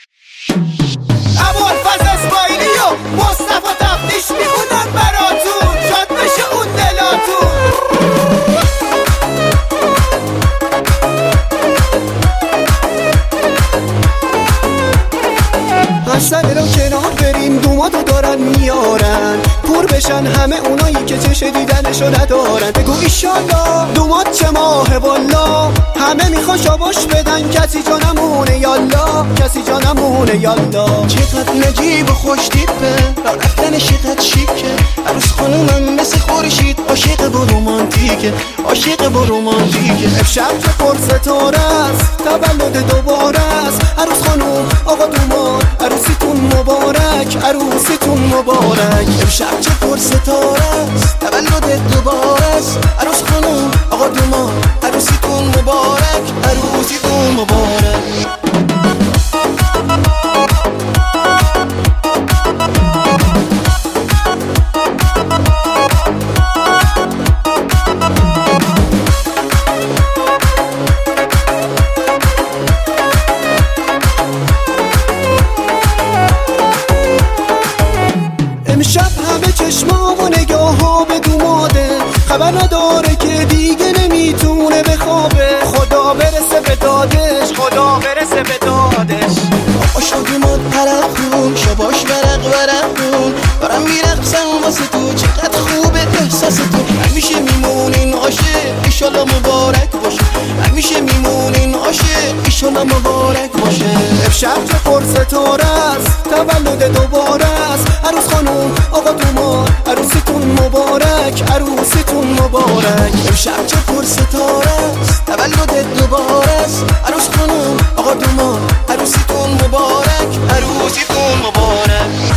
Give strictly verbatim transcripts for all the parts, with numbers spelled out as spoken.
ابوالفضل اسماعیلی و مصطفی تفتیش میخونن براتون، شاد بشه اون دلاتون. حسن رو کنار بریم، دوماتو دارن میارن، پور بشن همه اونایی که چش دیدنشو ندارن. بگو ایشالله دومات چه ماه والا، همه میخوان شاباش بدن، کسی جا نمونه یالا، کسی جا نمونه یالا. چقدر نجیب و خوش تیپه، را رفتن چقدر شیکه، عروس خانومم مثل خورشید، عاشق و رومانتیکه، عاشق و رومانتیکه. امشب چه پر ستاره است، تولد دوباره است، عروس خانوم آقا دومات عروسیتون مبارک، عروسیتون مبارک. امشب چه پر ستاره است، تولد دوباره است، عروس خانوم آقا دومات عروسیتون مبارک، عروسیتون مبارک. امشب همه چشما و نگاه ها به دوماده، خبر نداره که دیگه نمیتونه بخوابه. خدا برسه به دادش، خدا برسه به دادش. آقا شادومات پرخون، شباش ورق ورقون، دارم میرقصم واسه تو، چقدر خوبه احساس تو. همیشه میمونین عاشق، ایشالا مبارک باشه، همیشه میمونین عاشق، ایشالا مبارک باشه. امشب چه پر ستاره است، تولد دوباره است، عروس خانوم آقا دومات عروسیتون مبارک، عروسیتون مبارک. امشب چه پر ستاره است، تولد دوباره است، عروس خانوم آقا دومات عروسیتون مبارک، عروسیتون مبارک.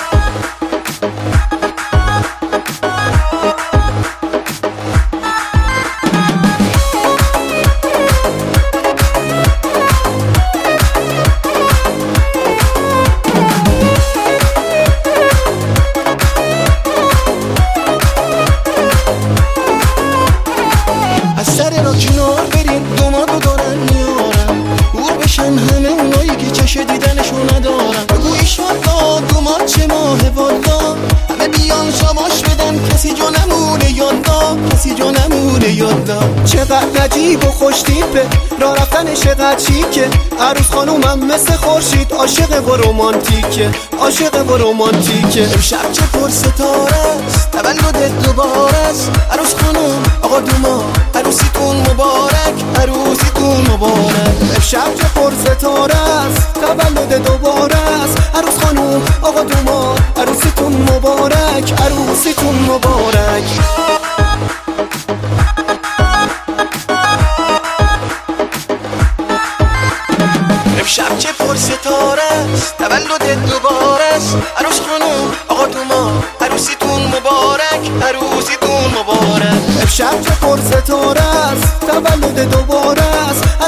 سر را کنار بریم، دوماتو دارن میارن، پور بشن همه اونایی که چش دیدنشو ندارن. بگو ایشالله دومات چه ماه والا، همه بیان شاباش بدن، کسی جا نمونه یالا، کسی جا نمونه یالا. چقدر نجیب و خوش تیپه، را رفتنش چقدر شیکه، عروس خانومم مثل خورشید، عاشق و رومانتیکه، عاشق و رومانتیکه. امشب چه پر ستاره است، تولد دوباره است، عروس خانوم آقا دومات عروسیتون مبارک، عروسیتون مبارک. امشب چه پر ستاره است، تولد دوباره است، عروس خانوم آقا دومات عروسیتون مبارک، عروسیتون مبارک. امشب چه پر ستاره است، تولد دوباره است، عروس خانوم آقا دومات عروسیتون مبارک، عروسیتون مبارک. امشب چه پر ستاره است، تولد دوباره است،